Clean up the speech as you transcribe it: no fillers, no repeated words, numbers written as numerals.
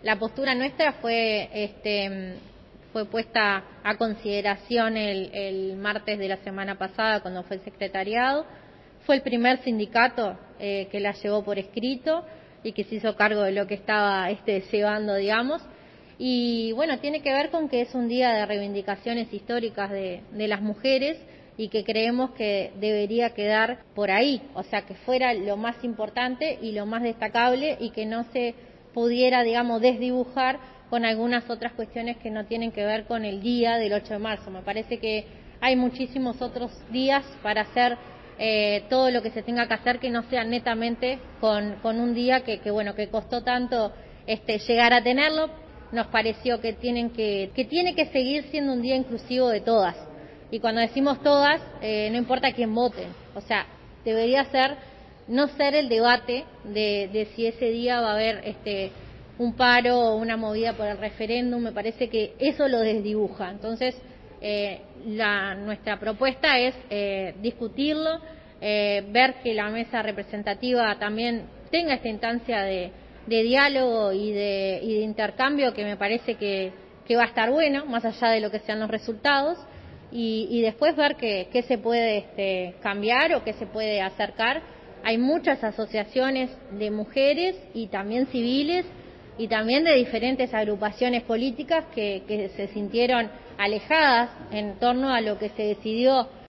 La postura nuestra fue puesta a consideración el martes de la semana pasada cuando fue el secretariado. Fue el primer sindicato que la llevó por escrito y que se hizo cargo de lo que estaba llevando, digamos. Y bueno, tiene que ver con que es un día de reivindicaciones históricas de las mujeres y que creemos que debería quedar por ahí, o sea, que fuera lo más importante y lo más destacable y que no se pudiera, digamos, desdibujar con algunas otras cuestiones que no tienen que ver con el día del 8 de marzo. Me parece que hay muchísimos otros días para hacer todo lo que se tenga que hacer que no sea netamente con un día que costó tanto llegar a tenerlo. Nos pareció que tiene que seguir siendo un día inclusivo de todas. Y cuando decimos todas, no importa quién vote. O sea, debería no ser el debate de si ese día va a haber un paro o una movida por el referéndum. Me parece que eso lo desdibuja. Entonces, nuestra propuesta es discutirlo, ver que la mesa representativa también tenga esta instancia de diálogo y de intercambio, que me parece que va a estar bueno, más allá de lo que sean los resultados, y después ver qué se puede cambiar o qué se puede acercar. Hay muchas asociaciones de mujeres y también civiles y también de diferentes agrupaciones políticas que se sintieron alejadas en torno a lo que se decidió